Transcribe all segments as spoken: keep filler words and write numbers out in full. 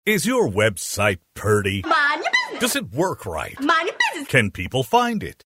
Is your website purty? Mind your business. Does it work right? Mind your business. Can people find it?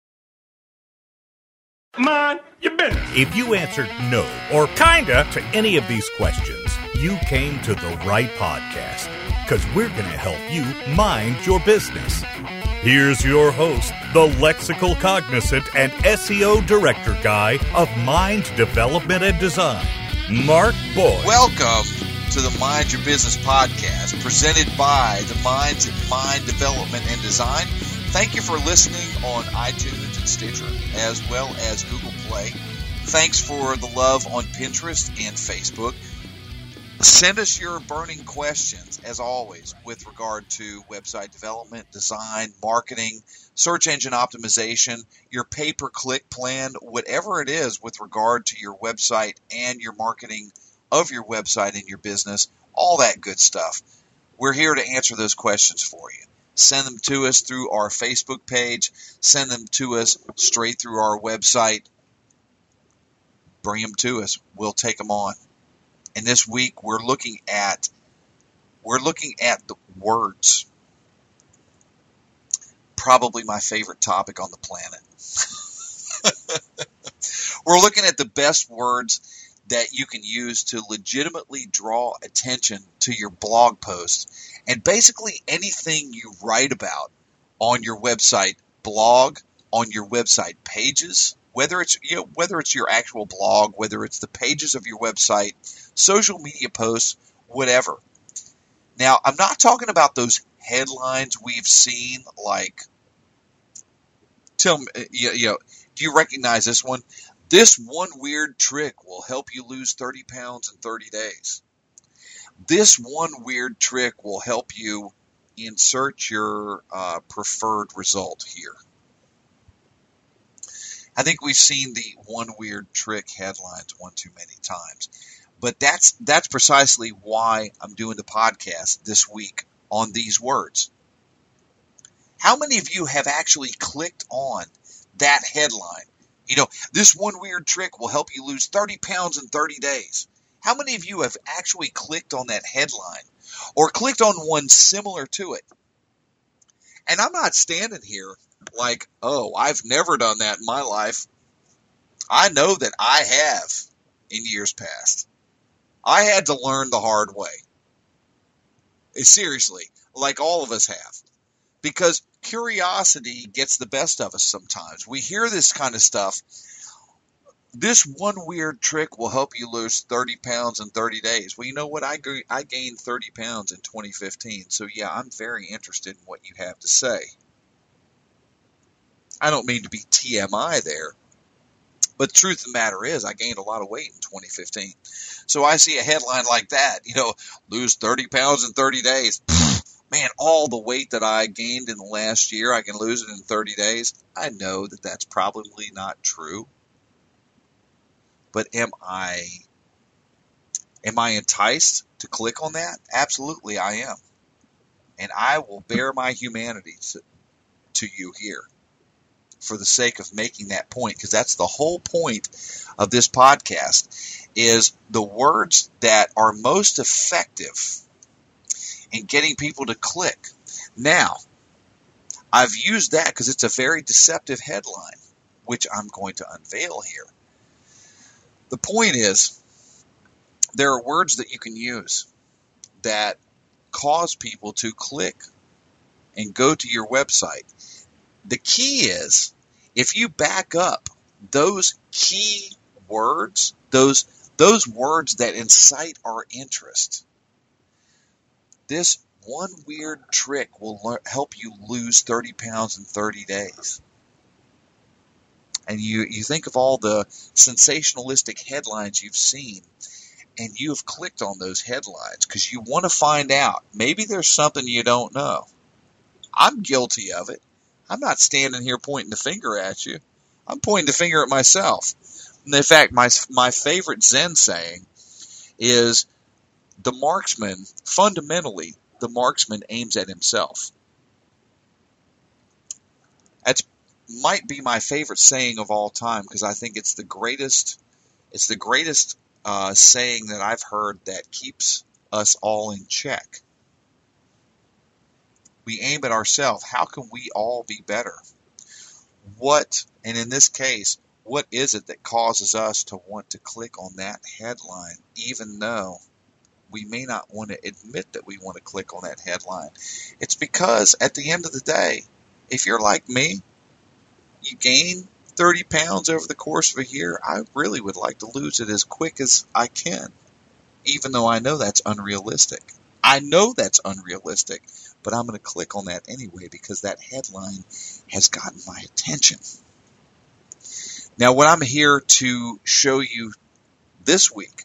Mind your business. If you answered no or kinda to any of these questions, you came to the right podcast, because we're going to help you mind your business. Here's your host, the lexical cognizant and S E O director guy of Mind Development and Design, Mark Boyd. Welcome to the Mind Your Business podcast, presented by the Minds at Mind Development and Design. Thank you for listening on iTunes and Stitcher, as well as Google Play. Thanks for the love on Pinterest and Facebook. Send us your burning questions, as always, with regard to website development, design, marketing, search engine optimization, your pay-per-click plan, whatever it is with regard to your website and your marketing of your website and your business, all that good stuff. We're here to answer those questions for you. Send them to us through our Facebook page. Send them to us straight through our website. Bring them to us. We'll take them on. And this week we're looking at we're looking at the words. Probably my favorite topic on the planet. We're looking at the best words that you can use to legitimately draw attention to your blog post and basically anything you write about on your website blog, on your website pages, whether it's you know, whether it's your actual blog, whether it's the pages of your website, social media posts, whatever. Now, I'm not talking about those headlines we've seen like, tell me, you know, do you recognize this one? This one weird trick will help you lose thirty pounds in thirty days. This one weird trick will help you insert your uh, preferred result here. I think we've seen the one weird trick headlines one too many times. But that's that's precisely why I'm doing the podcast this week on these words. How many of you have actually clicked on that headline? You know, this one weird trick will help you lose thirty pounds in thirty days. How many of you have actually clicked on that headline or clicked on one similar to it? And I'm not standing here like, oh, I've never done that in my life. I know that I have in years past. I had to learn the hard way. Seriously, like all of us have. Because curiosity gets the best of us sometimes. We hear this kind of stuff. This one weird trick will help you lose thirty pounds in thirty days. Well, you know what? I I gained thirty pounds in twenty fifteen. So, yeah, I'm very interested in what you have to say. I don't mean to be T M I there. But the truth of the matter is, I gained a lot of weight in twenty fifteen. So I see a headline like that, you know, lose thirty pounds in thirty days. Man, all the weight that I gained in the last year, I can lose it in thirty days. I know that that's probably not true. But am I, am I enticed to click on that? Absolutely, I am. And I will bear my humanity to, to you here for the sake of making that point, because that's the whole point of this podcast, is the words that are most effective in getting people to click. Now, I've used that because it's a very deceptive headline, which I'm going to unveil here. The point is, there are words that you can use that cause people to click and go to your website. The key is, if you back up those key words, those, those words that incite our interest, this one weird trick will le- help you lose thirty pounds in thirty days. And you, you think of all the sensationalistic headlines you've seen, and you have clicked on those headlines because you want to find out. Maybe there's something you don't know. I'm guilty of it. I'm not standing here pointing the finger at you. I'm pointing the finger at myself. And in fact, my my favorite Zen saying is, the marksman, fundamentally, the marksman aims at himself. That's might be my favorite saying of all time, because I think it's the greatest, it's the greatest uh, saying that I've heard that keeps us all in check. We aim at ourselves. How can we all be better? What, and in this case, what is it that causes us to want to click on that headline, even though we may not want to admit that we want to click on that headline? It's because at the end of the day, if you're like me, you gain thirty pounds over the course of a year, I really would like to lose it as quick as I can, even though I know that's unrealistic. I know that's unrealistic, but I'm going to click on that anyway because that headline has gotten my attention. Now, what I'm here to show you this week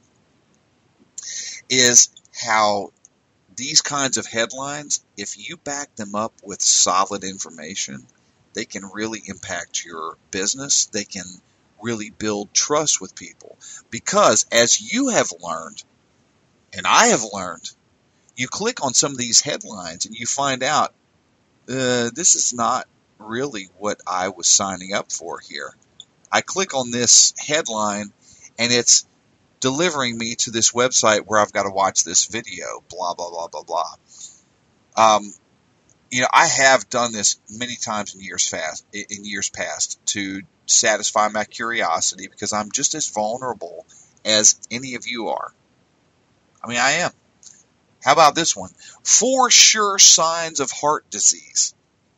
is how these kinds of headlines, if you back them up with solid information, they can really impact your business. They can really build trust with people. Because as you have learned, and I have learned, you click on some of these headlines and you find out, uh, this is not really what I was signing up for here. I click on this headline and it's delivering me to this website where I've got to watch this video, blah, blah, blah, blah, blah. Um, you know, I have done this many times in years fast, in years past to satisfy my curiosity because I'm just as vulnerable as any of you are. I mean, I am. How about this one? Four sure signs of heart disease.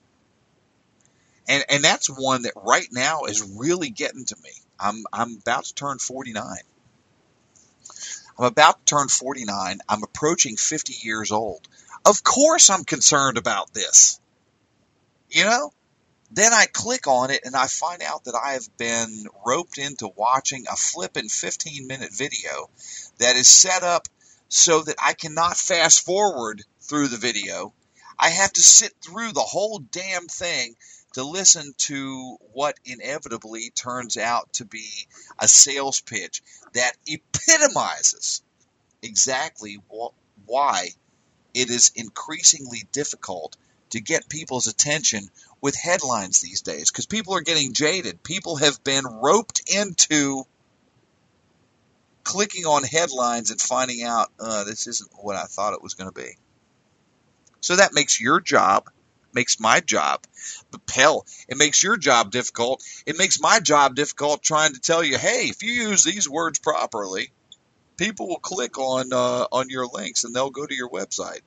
And and that's one that right now is really getting to me. I'm I'm about to turn forty-nine. I'm about to turn forty-nine. I'm approaching fifty years old. Of course I'm concerned about this. You know? Then I click on it and I find out that I have been roped into watching a flippin' fifteen minute video that is set up so that I cannot fast forward through the video. I have to sit through the whole damn thing to listen to what inevitably turns out to be a sales pitch that epitomizes exactly wh- why it is increasingly difficult to get people's attention with headlines these days, because people are getting jaded. People have been roped into clicking on headlines and finding out, uh, this isn't what I thought it was going to be. So that makes your job, makes my job, but hell, it makes your job difficult. It makes my job difficult trying to tell you, hey, if you use these words properly, people will click on uh, on your links and they'll go to your website.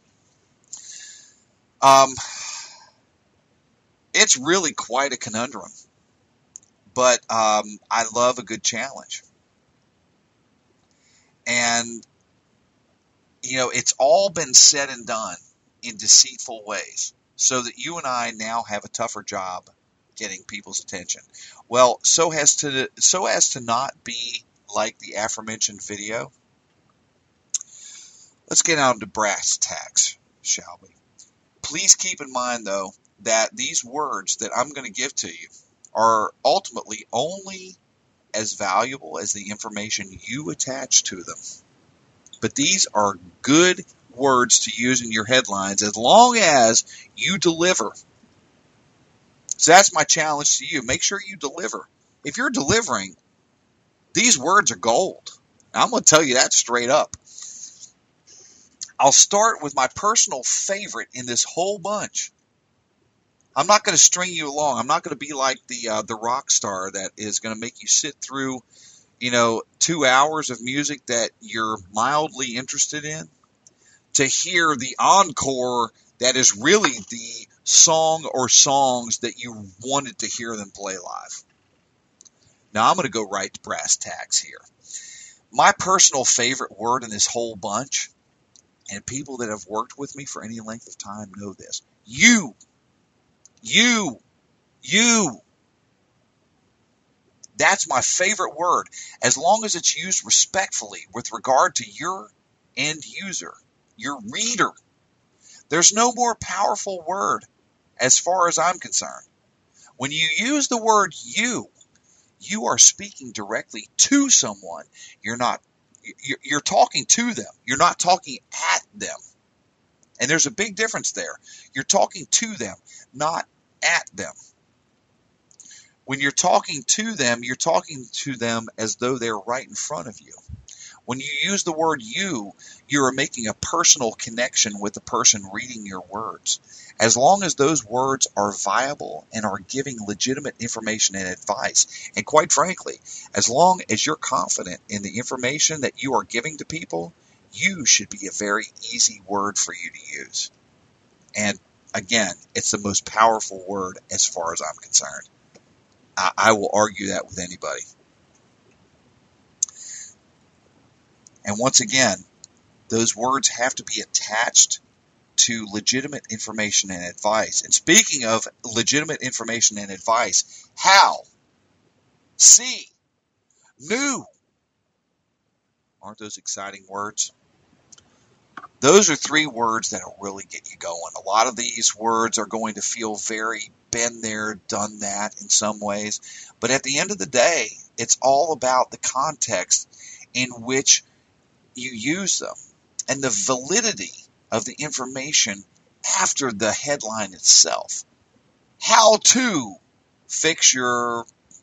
Um, it's really quite a conundrum, but um, I love a good challenge. And, you know, it's all been said and done in deceitful ways so that you and I now have a tougher job getting people's attention. Well, so as to, so as to not be like the aforementioned video, let's get on to brass tacks, shall we? Please keep in mind, though, that these words that I'm going to give to you are ultimately only as valuable as the information you attach to them. But these are good words to use in your headlines as long as you deliver. So that's my challenge to you. Make sure you deliver. If you're delivering, these words are gold. I'm going to tell you that straight up. I'll start with my personal favorite in this whole bunch. I'm not going to string you along. I'm not going to be like the uh, the rock star that is going to make you sit through, you know, two hours of music that you're mildly interested in to hear the encore that is really the song or songs that you wanted to hear them play live. Now I'm going to go right to brass tacks here. My personal favorite word in this whole bunch, and people that have worked with me for any length of time know this. You. You. You. That's my favorite word, as long as it's used respectfully with regard to your end user, your reader. There's no more powerful word as far as I'm concerned. When you use the word you, you are speaking directly to someone. You're not, you're talking to them. You're not talking at them. And there's a big difference there. You're talking to them, not at them. When you're talking to them, you're talking to them as though they're right in front of you. When you use the word you, you are making a personal connection with the person reading your words. As long as those words are viable and are giving legitimate information and advice, and quite frankly, as long as you're confident in the information that you are giving to people, you should be a very easy word for you to use. And again, it's the most powerful word as far as I'm concerned. I, I will argue that with anybody. And once again, those words have to be attached to legitimate information and advice. And speaking of legitimate information and advice, how? See. New. Aren't those exciting words? Those are three words that will really get you going. A lot of these words are going to feel very been there, done that in some ways. But at the end of the day, it's all about the context in which you use them and the validity of the information after the headline itself. How to fix your,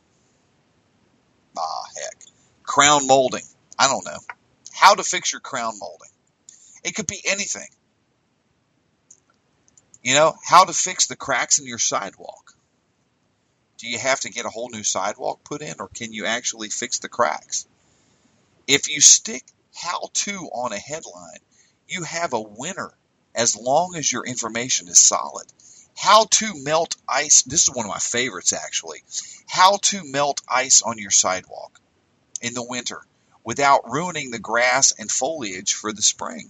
ah, heck, crown molding. I don't know. How to fix your crown molding. It could be anything. You know, how to fix the cracks in your sidewalk. Do you have to get a whole new sidewalk put in, or can you actually fix the cracks? If you stick how to on a headline, you have a winner as long as your information is solid. How to melt ice. This is one of my favorites, actually. How to melt ice on your sidewalk in the winter without ruining the grass and foliage for the spring.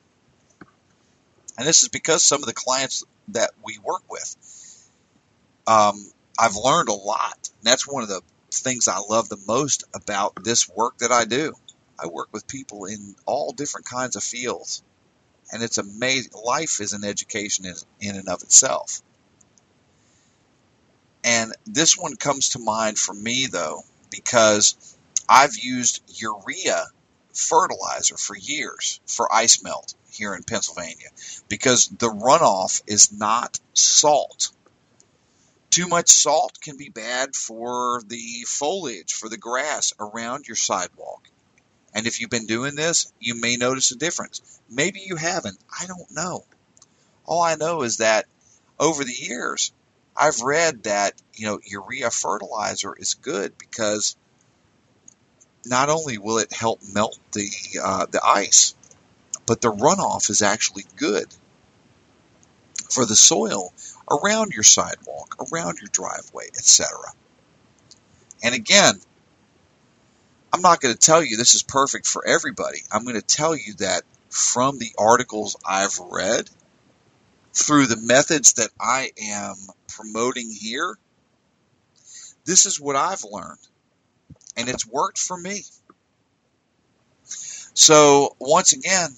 And this is because some of the clients that we work with, um, I've learned a lot. And that's one of the things I love the most about this work that I do. I work with people in all different kinds of fields. And it's amazing. Life is an education in, in and of itself. And this one comes to mind for me, though, because I've used urea fertilizer for years for ice melt here in Pennsylvania, because the runoff is not salt. Too much salt can be bad for the foliage, for the grass around your sidewalk. And if you've been doing this, you may notice a difference. Maybe you haven't. I don't know. All I know is that over the years, I've read that, you know, urea fertilizer is good because not only will it help melt the uh, the ice, but the runoff is actually good for the soil around your sidewalk, around your driveway, et cetera. And again, I'm not going to tell you this is perfect for everybody. I'm going to tell you that from the articles I've read, through the methods that I am promoting here, this is what I've learned. And it's worked for me. So, once again,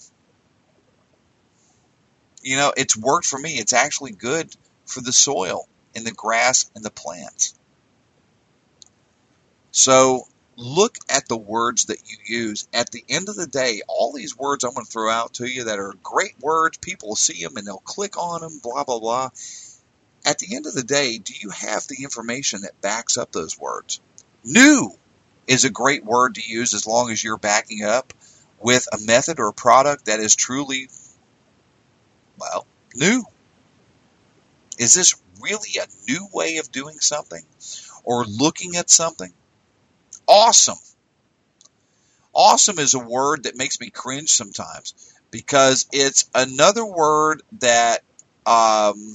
you know, it's worked for me. It's actually good for the soil and the grass and the plants. So, look at the words that you use. At the end of the day, all these words I'm going to throw out to you that are great words, people will see them and they'll click on them, blah, blah, blah. At the end of the day, do you have the information that backs up those words? New is a great word to use as long as you're backing it up with a method or a product that is truly, well, new. Is this really a new way of doing something or looking at something? Awesome. Awesome is a word that makes me cringe sometimes because it's another word that um,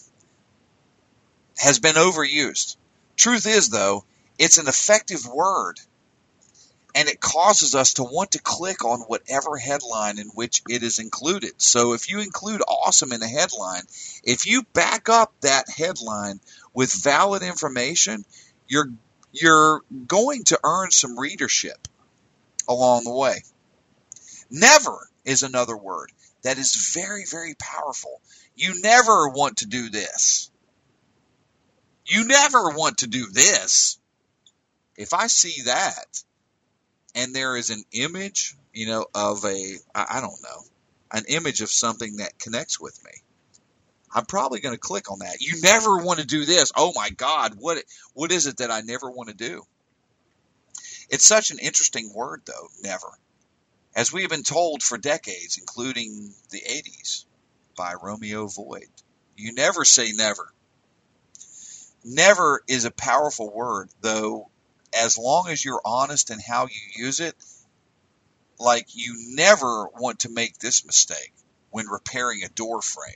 has been overused. Truth is, though, it's an effective word, and it causes us to want to click on whatever headline in which it is included. So if you include awesome in a headline, if you back up that headline with valid information, you're you're going to earn some readership along the way. Never is another word that is very, very powerful. You never want to do this. You never want to do this. If I see that, and there is an image, you know, of a, I don't know, an image of something that connects with me, I'm probably going to click on that. You never want to do this. Oh my God, what what is it that I never want to do? It's such an interesting word, though, never. As we have been told for decades, including the eighties, by Romeo Void, you never say never. Never is a powerful word, though, as long as you're honest in how you use it. Like, you never want to make this mistake when repairing a door frame.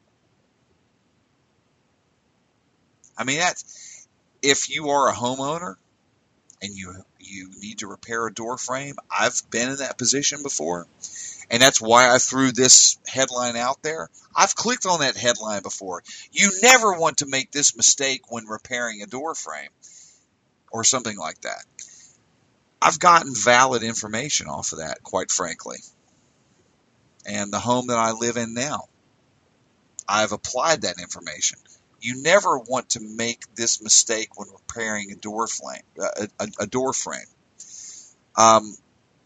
I mean, that's, if you are a homeowner and you you need to repair a door frame, I've been in that position before, and that's why I threw this headline out there. I've clicked on that headline before. You never want to make this mistake when repairing a door frame, or something like that. I've gotten valid information off of that, quite frankly. And the home that I live in now, I've applied that information. You never want to make this mistake when repairing a door frame. A, a, a door frame. Um,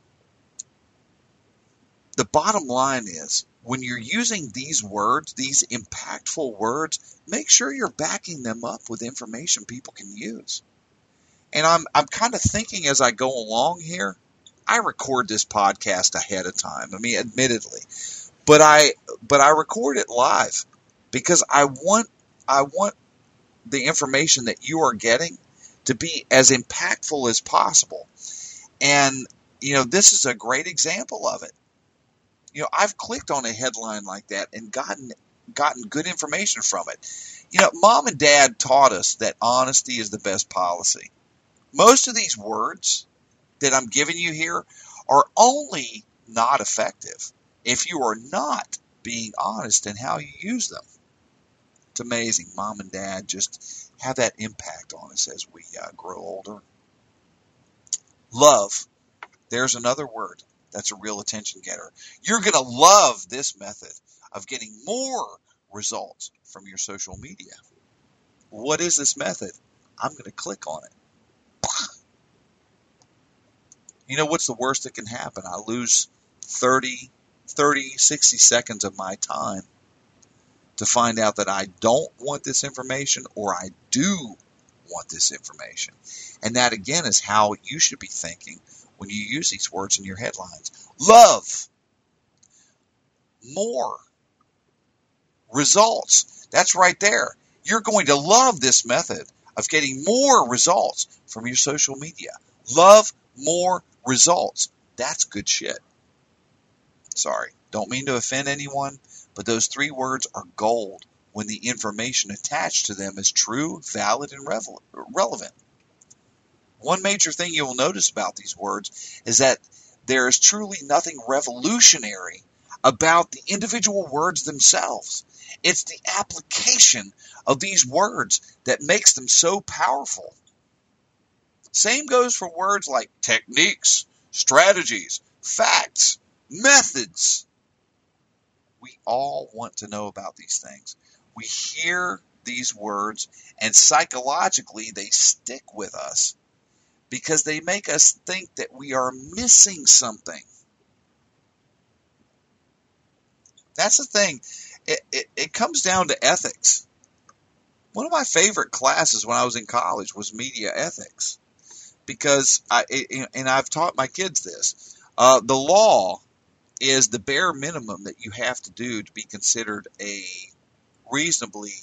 the bottom line is, when you're using these words, these impactful words, make sure you're backing them up with information people can use. And I'm I'm kind of thinking as I go along here. I record this podcast ahead of time. I mean, admittedly, but I but I record it live because I want I want the information that you are getting to be as impactful as possible. And you know, this is a great example of it. You know, I've clicked on a headline like that and gotten gotten good information from it. You know, Mom and Dad taught us that honesty is the best policy. Most of these words that I'm giving you here are only not effective if you are not being honest in how you use them. It's amazing. Mom and Dad just have that impact on us as we uh, grow older. Love. There's another word that's a real attention getter. You're going to love this method of getting more results from your social media. What is this method? I'm going to click on it. You know, what's the worst that can happen? I lose thirty, sixty seconds of my time to find out that I don't want this information or I do want this information. And that, again, is how you should be thinking when you use these words in your headlines. Love. More. Results. That's right there. You're going to love this method of getting more results from your social media. Love more results. That's good shit. Sorry, don't mean to offend anyone, but those three words are gold when the information attached to them is true, valid, and revel- relevant. One major thing you will notice about these words is that there is truly nothing revolutionary about the individual words themselves. It's the application of these words that makes them so powerful. Same goes for words like techniques, strategies, facts, methods. We all want to know about these things. We hear these words, and psychologically they stick with us because they make us think that we are missing something. That's the thing. It, it, it comes down to ethics. One of my favorite classes when I was in college was media ethics. Because, I and I've taught my kids this, uh, the law is the bare minimum that you have to do to be considered a reasonably,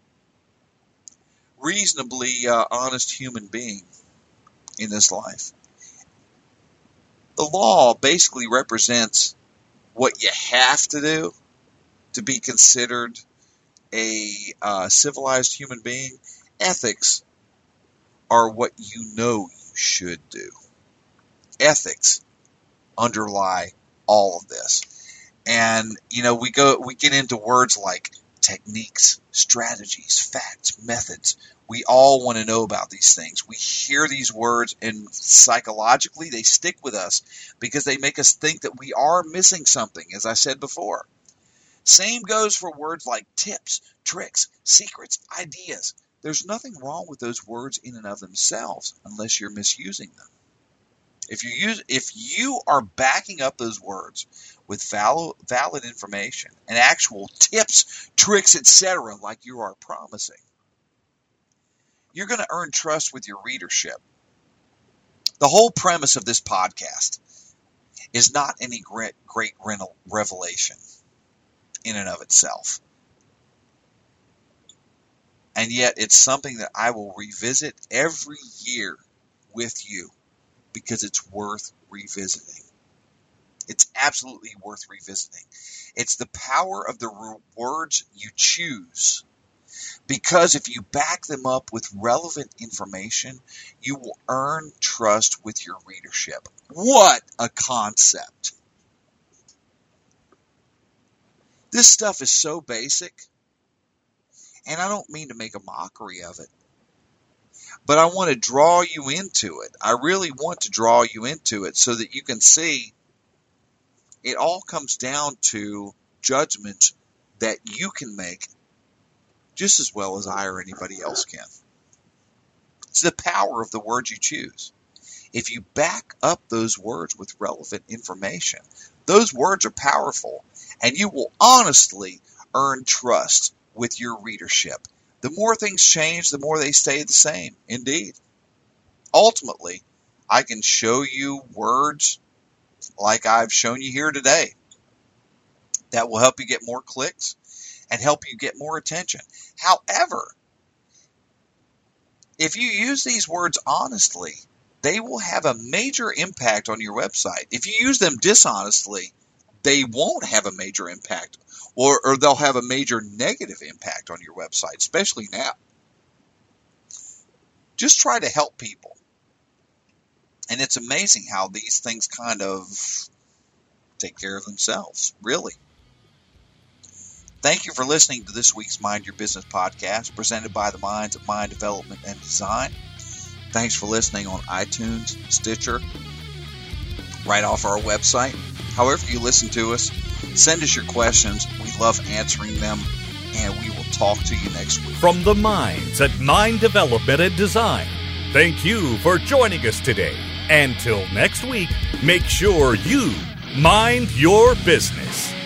reasonably uh, honest human being in this life. The law basically represents what you have to do to be considered a uh, civilized human being. Ethics are what you know you should do. Ethics underlie all of this. And, you know, we go, we get into words like techniques, strategies, facts, methods. We all want to know about these things. We hear these words and psychologically they stick with us because they make us think that we are missing something, as I said before. Same goes for words like tips, tricks, secrets, ideas. There's nothing wrong with those words in and of themselves unless you're misusing them. If you use, if you are backing up those words with valid, valid information and actual tips, tricks, et cetera, like you are promising, you're going to earn trust with your readership. The whole premise of this podcast is not any great, great revelation in and of itself. And yet it's something that I will revisit every year with you because it's worth revisiting. It's absolutely worth revisiting. It's the power of the words you choose. Because if you back them up with relevant information, you will earn trust with your readership. What a concept. This stuff is so basic, and I don't mean to make a mockery of it, but I want to draw you into it. I really want to draw you into it so that you can see it all comes down to judgment that you can make just as well as I or anybody else can. It's the power of the words you choose. If you back up those words with relevant information, those words are powerful, and you will honestly earn trust with your readership. The more things change, the more they stay the same. Indeed. Ultimately, I can show you words like I've shown you here today that will help you get more clicks and help you get more attention. However, if you use these words honestly, they will have a major impact on your website. If you use them dishonestly, they won't have a major impact, or, or they'll have a major negative impact on your website, especially now. Just try to help people. And it's amazing how these things kind of take care of themselves, really. Thank you for listening to this week's Mind Your Business podcast, presented by the Minds of Mind Development and Design. Thanks for listening on iTunes, Stitcher, right off our website. However you listen to us, send us your questions. We love answering them, and we will talk to you next week. From the minds at Mind Development and Design, thank you for joining us today. Until next week, make sure you mind your business.